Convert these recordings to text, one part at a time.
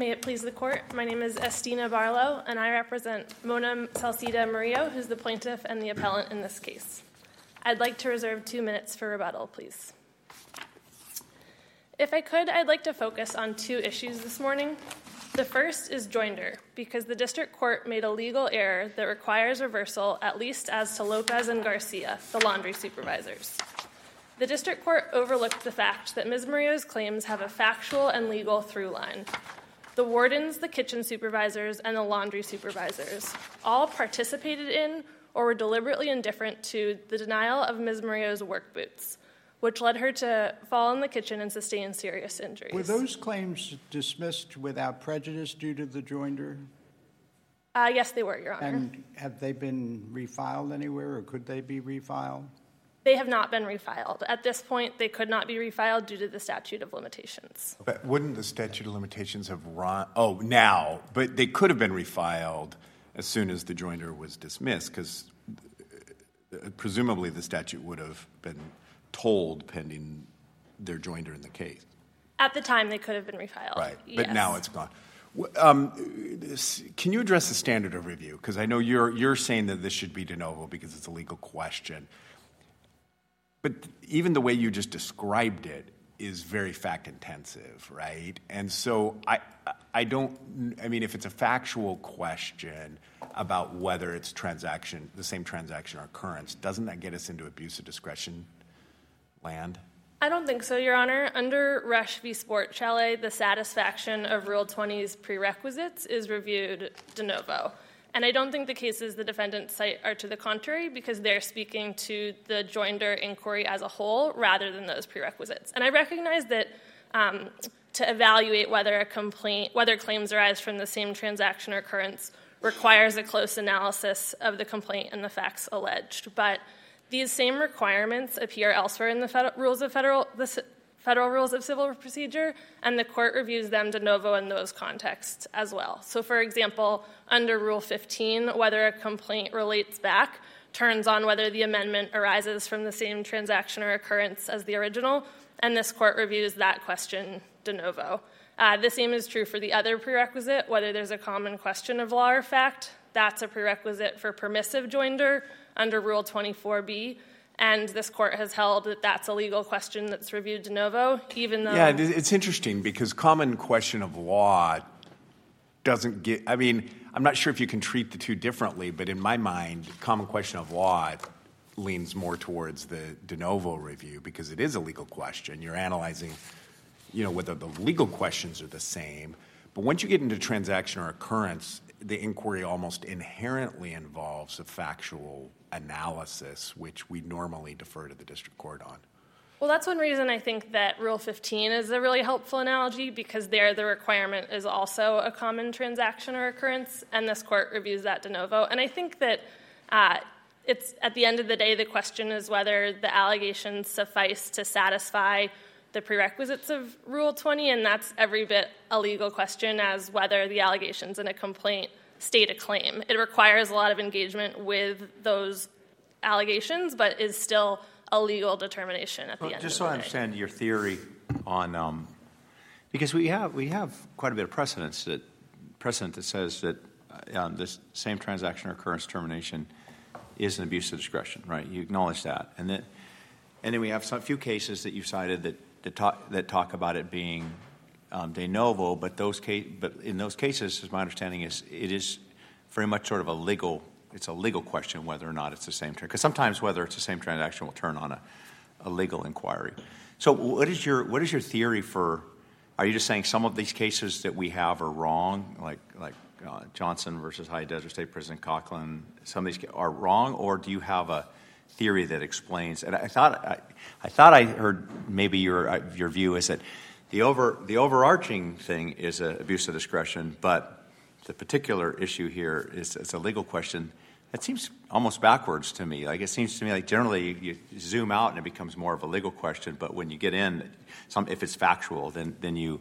May it please the Court, my name is Estina Barlow, and I represent Mona Salcida Murillo, who's the plaintiff and the appellant in this case. I'd like to reserve 2 minutes for rebuttal, please. If I could, I'd like to focus on 2 issues this morning. The first is joinder, because the district court made a legal error that requires reversal, at least as to Lopez and Garcia, the laundry supervisors. The district court overlooked the fact that Ms. Murillo's claims have a factual and legal through line. The wardens, the kitchen supervisors, and the laundry supervisors all participated in or were deliberately indifferent to the denial of Ms. Murillo's work boots, which led her to fall in the kitchen and sustain serious injuries. Were those claims dismissed without prejudice due to the joinder? Yes, they were, Your Honor. And have they been refiled anywhere, or could they be refiled? They have not been refiled. At this point, they could not be refiled due to the statute of limitations. But wouldn't the statute of limitations have run? Oh, now. But they could have been refiled as soon as the joinder was dismissed, because presumably the statute would have been told pending their joinder in the case. At the time, they could have been refiled. Right. Yes. But now it's gone. Can you address the standard of review? Because I know you're saying that this should be de novo because it's a legal question. But even the way you just described it is very fact-intensive, right? And so I mean, if it's a factual question about whether it's the same transaction or occurrence, doesn't that get us into abuse of discretion land? I don't think so, Your Honor. Under Rush v. Sport Chalet, the satisfaction of Rule 20's prerequisites is reviewed de novo. And I don't think the cases the defendants cite are to the contrary, because they're speaking to the joinder inquiry as a whole rather than those prerequisites. And I recognize that to evaluate whether claims arise from the same transaction or occurrence requires a close analysis of the complaint and the facts alleged. But these same requirements appear elsewhere in the Federal Rules of Civil Procedure, and the court reviews them de novo in those contexts as well. So, for example, under Rule 15, whether a complaint relates back turns on whether the amendment arises from the same transaction or occurrence as the original, and this court reviews that question de novo. The same is true for the other prerequisite, whether there's a common question of law or fact. That's a prerequisite for permissive joinder under Rule 24b. And this court has held that that's a legal question that's reviewed de novo, even though... Yeah, it's interesting because common question of law doesn't get... I mean, I'm not sure if you can treat the two differently, but in my mind, common question of law leans more towards the de novo review because it is a legal question. You're analyzing, whether the legal questions are the same. But once you get into transaction or occurrence, the inquiry almost inherently involves a factual analysis, which we normally defer to the district court on. Well, that's one reason I think that Rule 15 is a really helpful analogy, because there the requirement is also a common transaction or occurrence, and this court reviews that de novo. And I think that it's, at the end of the day, the question is whether the allegations suffice to satisfy the prerequisites of Rule 20, and that's every bit a legal question as whether the allegations in a complaint state a claim. It requires a lot of engagement with those allegations, but is still a legal determination at the end of the day. Just so I understand your theory on, because we have quite a bit of precedent that says that this same transaction or occurrence termination is an abuse of discretion, right? You acknowledge that, and then we have a few cases that you cited that talk about it being de novo, but in those cases, as my understanding is, it is very much sort of a legal question whether or not it's the same transaction. Because sometimes whether it's the same transaction will turn on a legal inquiry. So what is your theory for? Are you just saying some of these cases that we have are wrong, like Johnson versus High Desert State Prison, Coughlin? Some of these are wrong, or do you have a theory that explains? And I thought I heard maybe your view is that the overarching thing is an abuse of discretion, but the particular issue here is it's a legal question. That seems almost backwards to me. Like, it seems to me like generally you zoom out and it becomes more of a legal question, but when you get in, if it's factual, then you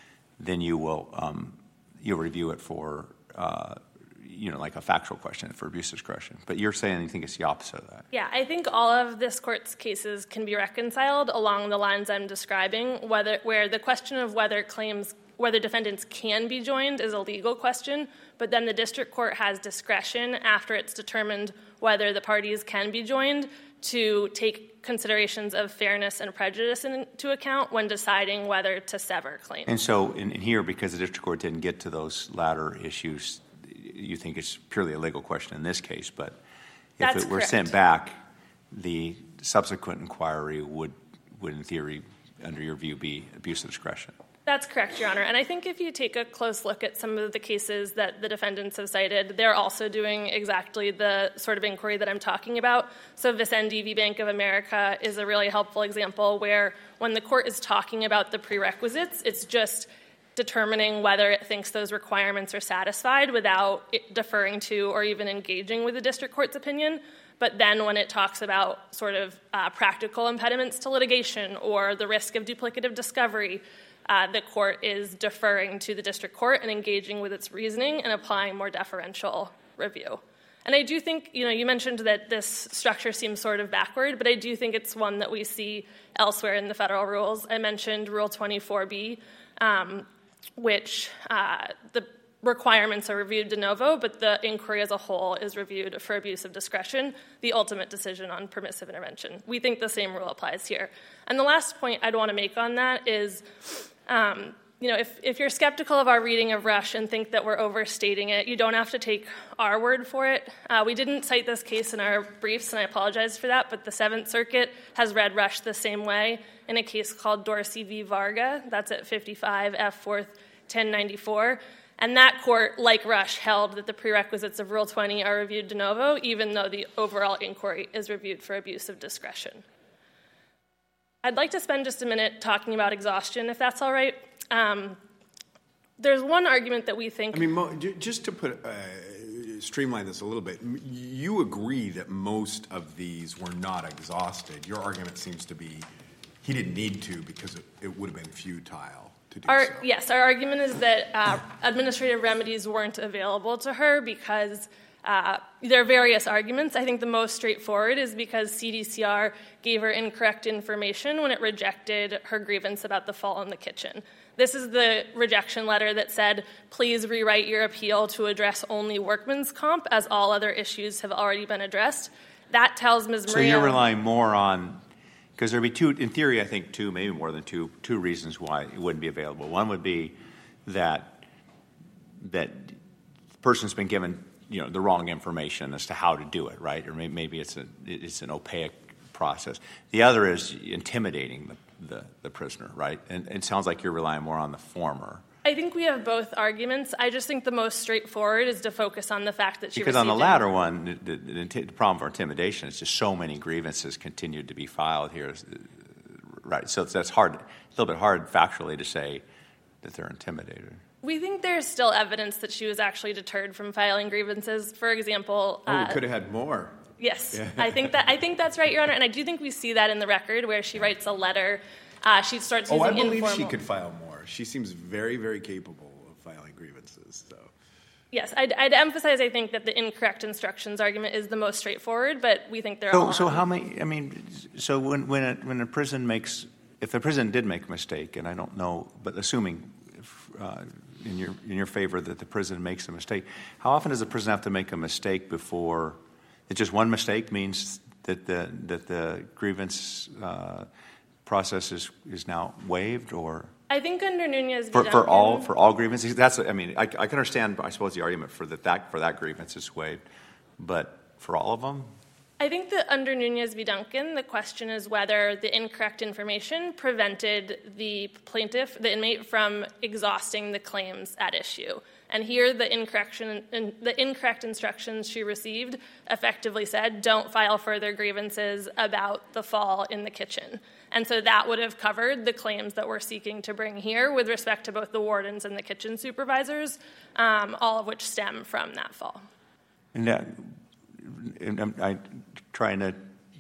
will you'll review it for like a factual question for abuse of discretion. But you're saying you think it's the opposite of that. Yeah, I think all of this court's cases can be reconciled along the lines I'm describing, where the question of whether claims whether defendants can be joined is a legal question, but then the district court has discretion after it's determined whether the parties can be joined to take considerations of fairness and prejudice into account when deciding whether to sever claims. And so in here, because the district court didn't get to those latter issues, you think it's purely a legal question in this case, but if That's it were correct. sent back, the subsequent inquiry would in theory, under your view, be abuse of discretion. That's correct, Your Honor. And I think if you take a close look at some of the cases that the defendants have cited, they're also doing exactly the sort of inquiry that I'm talking about. So Vicendi v. Bank of America is a really helpful example where when the court is talking about the prerequisites, it's just determining whether it thinks those requirements are satisfied without it deferring to or even engaging with the district court's opinion. But then when it talks about sort of practical impediments to litigation or the risk of duplicative discovery, the court is deferring to the district court and engaging with its reasoning and applying more deferential review. And I do think, you mentioned that this structure seems sort of backward, but I do think it's one that we see elsewhere in the federal rules. I mentioned Rule 24B, which the requirements are reviewed de novo, but the inquiry as a whole is reviewed for abuse of discretion, the ultimate decision on permissive intervention. We think the same rule applies here. And the last point I'd want to make on that is, if you're skeptical of our reading of Rush and think that we're overstating it, you don't have to take our word for it. We didn't cite this case in our briefs, and I apologize for that, but the Seventh Circuit has read Rush the same way in a case called Dorsey v. Varga. That's at 55 F. 4th 1094. And that court, like Rush, held that the prerequisites of Rule 20 are reviewed de novo, even though the overall inquiry is reviewed for abuse of discretion. I'd like to spend just a minute talking about exhaustion, if that's all right. There's one argument that we think... just to streamline this a little bit, you agree that most of these were not exhausted. Your argument seems to be he didn't need to because it would have been futile. Yes, our argument is that administrative remedies weren't available to her because there are various arguments. I think the most straightforward is because CDCR gave her incorrect information when it rejected her grievance about the fall in the kitchen. This is the rejection letter that said, please rewrite your appeal to address only workman's comp as all other issues have already been addressed. That tells Ms. Maria... So you're relying more on... Because there would be two, in theory, I think two, maybe more than two reasons why it wouldn't be available. One would be that the person's been given, the wrong information as to how to do it, right? Or maybe it's an opaque process. The other is intimidating the prisoner, right? And it sounds like you're relying more on the former. I think we have both arguments. I just think the most straightforward is to focus on the fact that she because on the latter one, the problem for intimidation is just so many grievances continued to be filed here, right? So that's hard, a little bit hard factually to say that they're intimidated. We think there's still evidence that she was actually deterred from filing grievances. For example, we could have had more. Yes, yeah. I think that's right, Your Honor, and I do think we see that in the record where she writes a letter. She starts using informal... I believe she could file more. She seems very, very capable of filing grievances. So, yes, I'd emphasize, I think, that the incorrect instructions argument is the most straightforward, but we think there are... So how many... so when a prison makes... If the prison did make a mistake, and I don't know, but assuming in your favor that the prison makes a mistake, how often does the prison have to make a mistake before... That just one mistake means that the grievance process is now waived, or... I think under Nunez v. for Duncan, all grievances. That's I can understand. I suppose the argument for that grievance is waived, but for all of them. I think that under Nunez v. Duncan, the question is whether the incorrect information prevented the inmate, from exhausting the claims at issue. And here, the incorrect instructions she received effectively said, don't file further grievances about the fall in the kitchen. And so that would have covered the claims that we're seeking to bring here with respect to both the wardens and the kitchen supervisors, all of which stem from that fall. And I'm trying to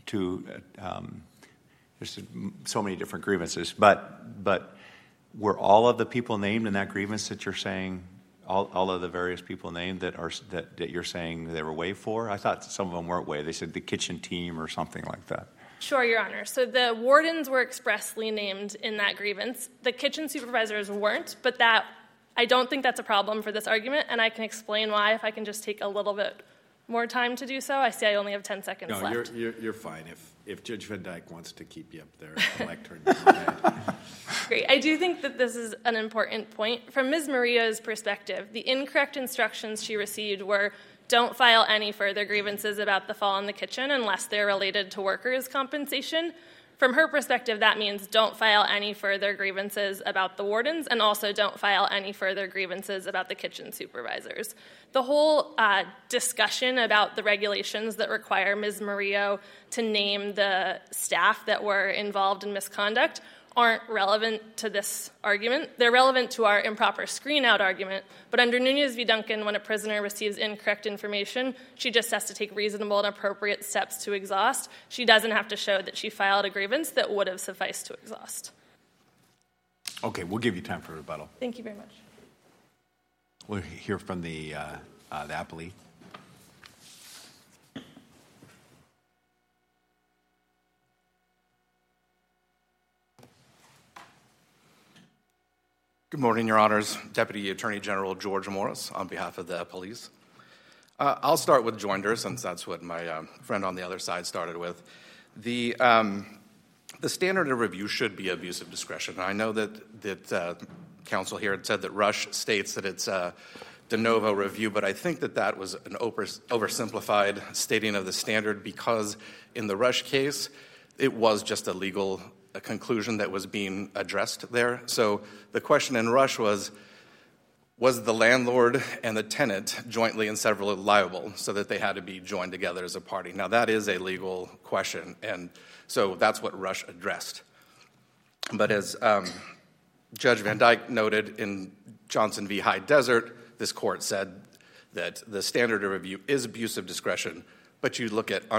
there's so many different grievances, but were all of the people named in that grievance that you're saying, all of the various people named that you're saying they were waived for? I thought some of them weren't waived. They said the kitchen team or something like that. Sure, Your Honor. So the wardens were expressly named in that grievance. The kitchen supervisors weren't, but I don't think that's a problem for this argument, and I can explain why if I can just take a little bit more time to do so. I see I only have 10 seconds left. No, you're fine. If Judge Van Dyke wants to keep you up there at the lectern, go ahead. Great. I do think that this is an important point. From Ms. Maria's perspective, the incorrect instructions she received were, don't file any further grievances about the fall in the kitchen unless they're related to workers' compensation. From her perspective, that means don't file any further grievances about the wardens, and also don't file any further grievances about the kitchen supervisors. The whole discussion about the regulations that require Ms. Murillo to name the staff that were involved in misconduct aren't relevant to this argument. They're relevant to our improper screen-out argument, but under Nunez v. Duncan, when a prisoner receives incorrect information, she just has to take reasonable and appropriate steps to exhaust. She doesn't have to show that she filed a grievance that would have sufficed to exhaust. Okay, we'll give you time for rebuttal. Thank you very much. We'll hear from the appellee. Good morning, Your Honors. Deputy Attorney General George Morris on behalf of the police. I'll start with joinder, since that's what my friend on the other side started with. The standard of review should be abuse of discretion. I know that counsel here had said that Rush states that it's a de novo review, but I think that was an oversimplified stating of the standard, because in the Rush case, it was just a legal conclusion that was being addressed there. So the question in Rush was the landlord and the tenant jointly and severally liable, so that they had to be joined together as a party? Now, that is a legal question, and so that's what Rush addressed. But as Judge Van Dyke noted in Johnson v. High Desert, this court said that the standard of review is abuse of discretion, but you look at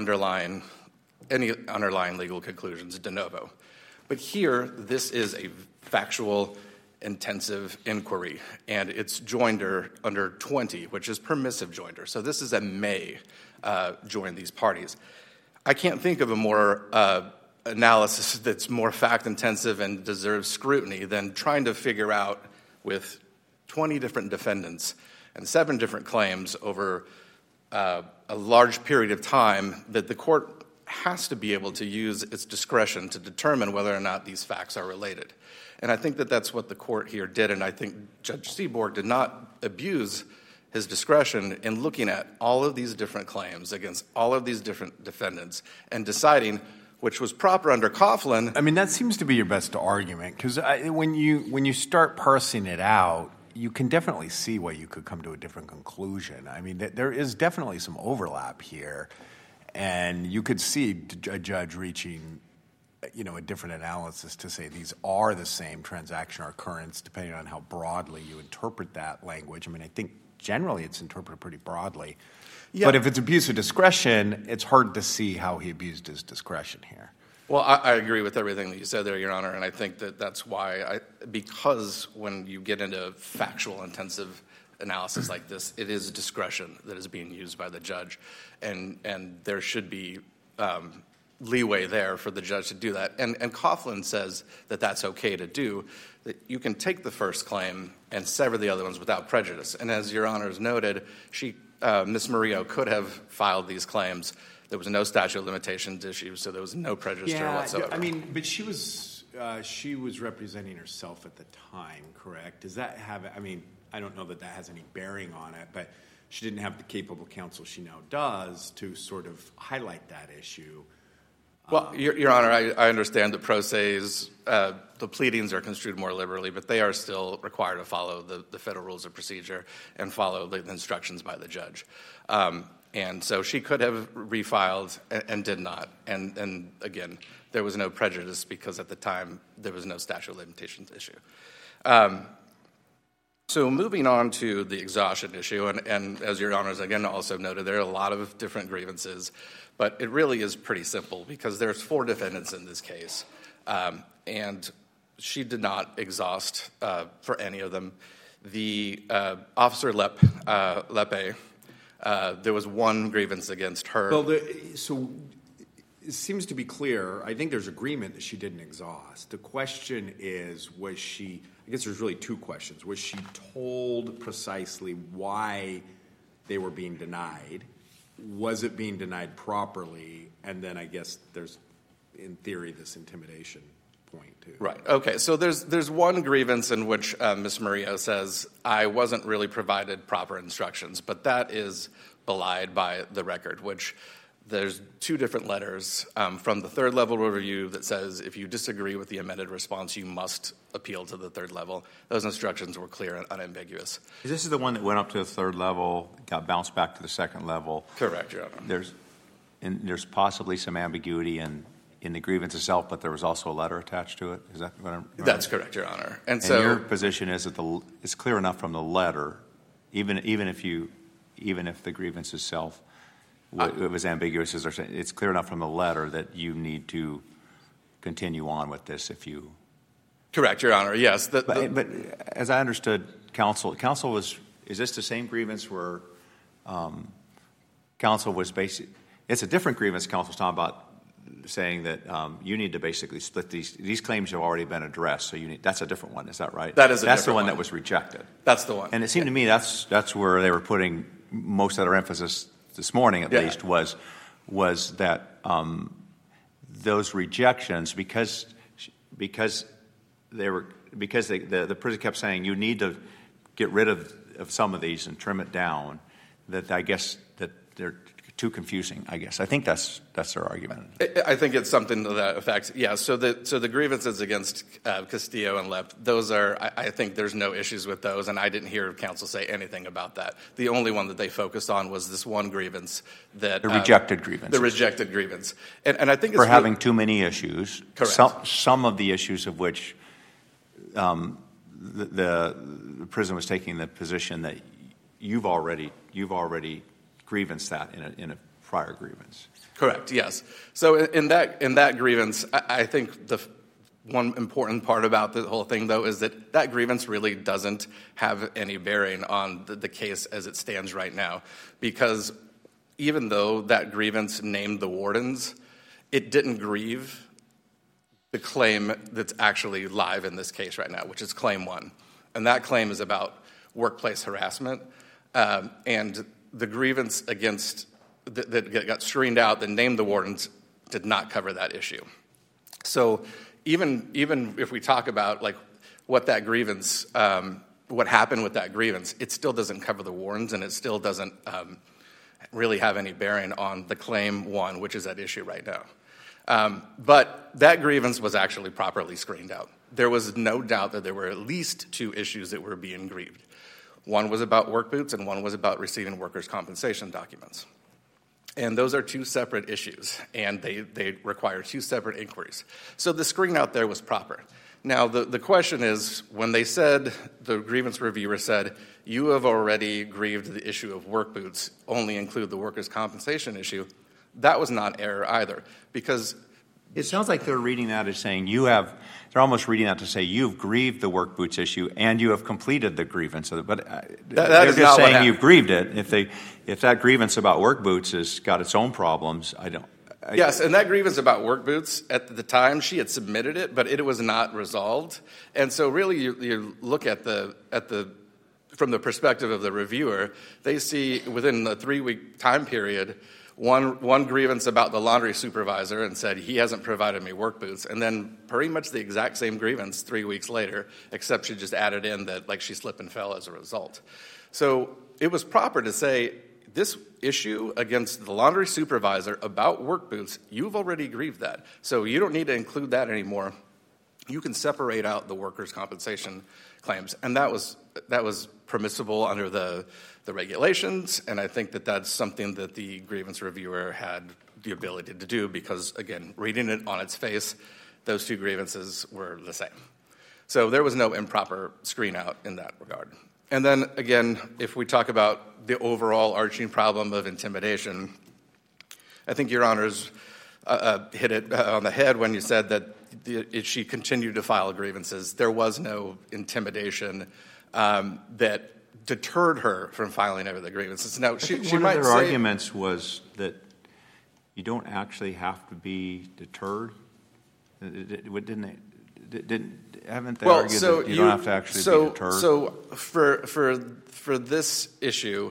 any underlying legal conclusions de novo. But here, this is a factual, intensive inquiry, and it's joinder under 20, which is permissive joinder. So this is a may join these parties. I can't think of a more analysis that's more fact-intensive and deserves scrutiny than trying to figure out, with 20 different defendants and 7 different claims over a large period of time, that the court has to be able to use its discretion to determine whether or not these facts are related. And I think that that's what the court here did, and I think Judge Seaborg did not abuse his discretion in looking at all of these different claims against all of these different defendants and deciding which was proper under Coughlin. I mean, that seems to be your best argument, because when you start parsing it out, you can definitely see why you could come to a different conclusion. I mean, there is definitely some overlap here. And you could see a judge reaching, a different analysis to say these are the same transaction or occurrence, depending on how broadly you interpret that language. I mean, I think generally it's interpreted pretty broadly. Yeah. But if it's abuse of discretion, it's hard to see how he abused his discretion here. Well, I agree with everything that you said there, Your Honor, and I think that's why, because when you get into factual intensive analysis like this, it is discretion that is being used by the judge, and there should be leeway there for the judge to do that. And Coughlin says that that's okay to do, that you can take the first claim and sever the other ones without prejudice. And as Your Honors noted, Ms. Murillo could have filed these claims. There was no statute of limitations issue, so there was no prejudice to her whatsoever. I mean, but she was representing herself at the time, correct? Does that have? I mean, I don't know that has any bearing on it, but she didn't have the capable counsel she now does to sort of highlight that issue. Well, Your Honor, I understand that pro se's, the pleadings are construed more liberally, but they are still required to follow the federal rules of procedure and follow the instructions by the judge. And so she could have refiled and did not. And again, there was no prejudice because at the time there was no statute of limitations issue. So moving on to the exhaustion issue, and as Your Honors again also noted, there are a lot of different grievances, but it really is pretty simple because there's 4 defendants in this case, and she did not exhaust for any of them. The Officer Lepe, there was 1 grievance against her. Well, so it seems to be clear. I think there's agreement that she didn't exhaust. The question is, was she, I guess there's really two questions. Was she told precisely why they were being denied? Was it being denied properly? And then I guess there's, in theory, this intimidation point too. Right. Okay. So there's one grievance in which Ms. Murillo says, I wasn't really provided proper instructions, but that is belied by the record, which there's two different letters from the third level review that says if you disagree with the amended response, you must appeal to the third level. Those instructions were clear and unambiguous. This is the one that went up to the third level, got bounced back to the second level. Correct, Your Honor. There's possibly some ambiguity in the grievance itself, but there was also a letter attached to it. Is that what I'm? That's correct, Your Honor. And so your position is that it's clear enough from the letter, even if the grievance itself it was ambiguous, it's clear enough from the letter that you need to continue on with this if you. Correct, Your Honor. Yes. But as I understood, counsel was. Is this the same grievance where counsel was basically? It's a different grievance. Counsel's talking about saying that you need to basically split these claims have already been addressed. So that's a different one. Is that right? That is that's the one that was rejected. That's the one. And it seemed to me that's where they were putting most of their emphasis this morning, at least, was that those rejections because the prison kept saying you need to get rid of some of these and trim it down. That I guess that they're too confusing, I guess. I think that's their argument. I think it's something to that effect. Yeah, so the grievances against Castillo and Lepp, those are, I think there's no issues with those, and I didn't hear counsel say anything about that. The only one that they focused on was this one grievance that... The rejected grievance. The rejected grievance. And I think it's... For having too many issues. Correct. Some of the issues of which the prison was taking the position that you've already grievance that in a prior grievance. Correct, yes. So in that grievance, I think the one important part about the whole thing, though, is that grievance really doesn't have any bearing on the case as it stands right now. Because even though that grievance named the wardens, it didn't grieve the claim that's actually live in this case right now, which is Claim 1. And that claim is about workplace harassment. And the grievance against that got screened out that named the wardens did not cover that issue. So even if we talk about like what that grievance, what happened with that grievance, it still doesn't cover the wardens, and it still doesn't really have any bearing on the Claim 1, which is at issue right now. But that grievance was actually properly screened out. There was no doubt that there were at least two issues that were being grieved. One was about work boots, and one was about receiving workers' compensation documents. And those are two separate issues, and they require two separate inquiries. So the screen out there was proper. Now, the question is, when they said, the grievance reviewer said, you have already grieved the issue of work boots, only include the workers' compensation issue, that was not error either, because... It sounds like they're reading that as saying they're almost reading that to say you've grieved the work boots issue and you have completed the grievance. But they're just saying you've grieved it. If that grievance about work boots has got its own problems, Yes, and that grievance about work boots, at the time, she had submitted it, but it was not resolved. And so really you look from the perspective of the reviewer, they see within the 3-week time period, one grievance about the laundry supervisor and said he hasn't provided me work boots, and then pretty much the exact same grievance 3 weeks later, except she just added in that like she slipped and fell as a result. So it was proper to say this issue against the laundry supervisor about work boots, you've already grieved that, so you don't need to include that anymore. You can separate out the workers' compensation claims, and that was permissible under the regulations, and I think that that's something that the grievance reviewer had the ability to do because, again, reading it on its face, those two grievances were the same. So there was no improper screen out in that regard. And then, again, if we talk about the overall arching problem of intimidation, I think Your Honors hit it on the head when you said that she continued to file grievances. There was no intimidation that deterred her from filing over the grievances. Now, she one might of their say, arguments was that you don't actually have to be deterred? Haven't they argued that you don't have to actually be deterred? So for this issue,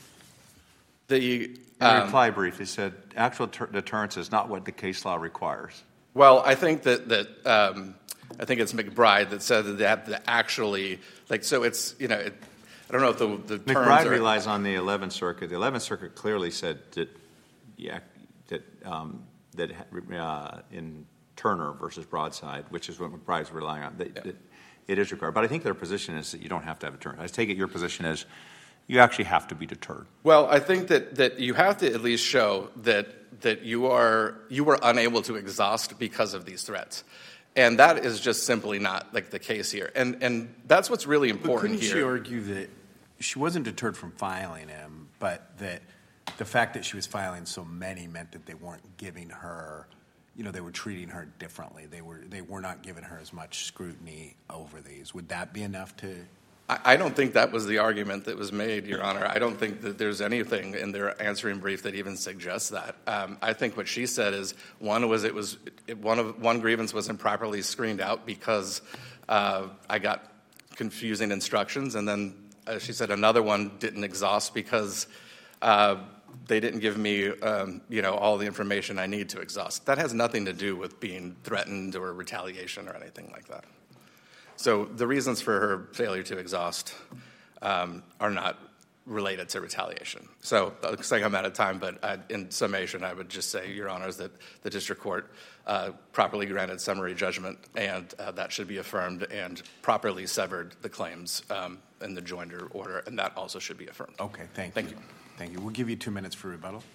in the reply brief, he said actual deterrence is not what the case law requires. Well, I think that I think it's McBride that said that they have to actually, like, so it's, I don't know if the terms McBride relies on the 11th Circuit. The 11th Circuit clearly said that in Turner versus Broadside, which is what McBride's relying on, that it is required. But I think their position is that you don't have to have a deterrent. I take it your position is you actually have to be deterred. Well, I think that you have to at least show that you were unable to exhaust because of these threats. And that is just simply not like the case here. And that's what's really important here. Couldn't she argue that she wasn't deterred from filing him, but that the fact that she was filing so many meant that they weren't giving her, they were treating her differently. They were not giving her as much scrutiny over these. Would that be enough to? I don't think that was the argument that was made, Your Honor. I don't think that there's anything in their answering brief that even suggests that. I think what she said is one grievance was improperly screened out because I got confusing instructions, and then she said another one didn't exhaust because they didn't give me all the information I need to exhaust. That has nothing to do with being threatened or retaliation or anything like that. So the reasons for her failure to exhaust are not related to retaliation. So it looks like I'm out of time, but in summation, I would just say, Your Honors, that the district court properly granted summary judgment, and that should be affirmed, and properly severed the claims in the joinder order, and that also should be affirmed. Okay, thank you. Thank you. We'll give you 2 minutes for rebuttal.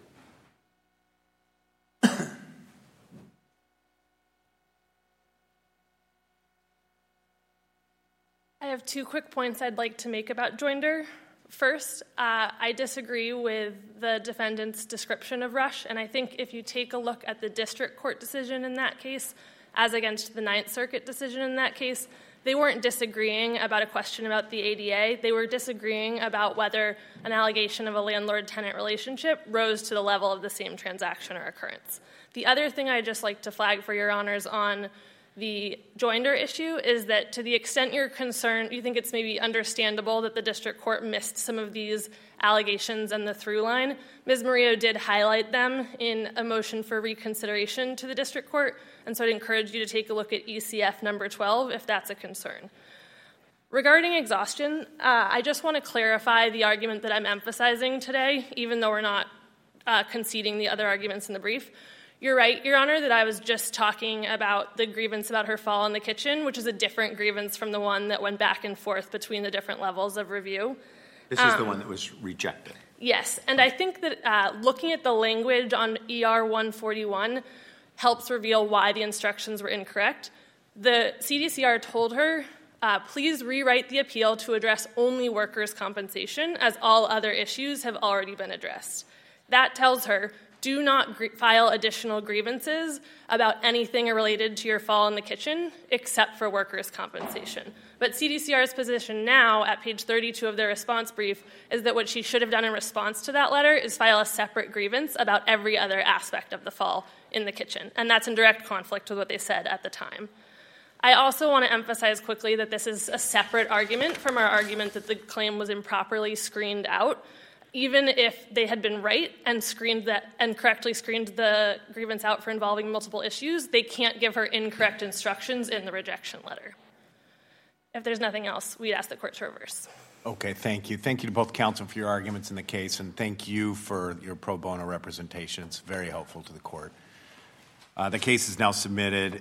I have 2 quick points I'd like to make about joinder. First, I disagree with the defendant's description of Rush, and I think if you take a look at the district court decision in that case, as against the Ninth Circuit decision in that case, they weren't disagreeing about a question about the ADA. They were disagreeing about whether an allegation of a landlord-tenant relationship rose to the level of the same transaction or occurrence. The other thing I'd just like to flag for Your Honors on the joinder issue is that to the extent you're concerned, you think it's maybe understandable that the district court missed some of these allegations and the through line. Ms. Murillo did highlight them in a motion for reconsideration to the district court, and so I'd encourage you to take a look at ECF number 12 if that's a concern. Regarding exhaustion, I just want to clarify the argument that I'm emphasizing today, even though we're not conceding the other arguments in the brief. You're right, Your Honor, that I was just talking about the grievance about her fall in the kitchen, which is a different grievance from the one that went back and forth between the different levels of review. This is the one that was rejected. Yes, and I think that looking at the language on ER 141 helps reveal why the instructions were incorrect. The CDCR told her, please rewrite the appeal to address only workers' compensation, as all other issues have already been addressed. That tells her, do not file additional grievances about anything related to your fall in the kitchen except for workers' compensation. But CDCR's position now, at page 32 of their response brief, is that what she should have done in response to that letter is file a separate grievance about every other aspect of the fall in the kitchen. And that's in direct conflict with what they said at the time. I also want to emphasize quickly that this is a separate argument from our argument that the claim was improperly screened out. Even if they had been right and correctly screened the grievance out for involving multiple issues, they can't give her incorrect instructions in the rejection letter. If there's nothing else, we'd ask the court to reverse. Okay, thank you. Thank you to both counsel for your arguments in the case, and thank you for your pro bono representation. It's very helpful to the court. The case is now submitted.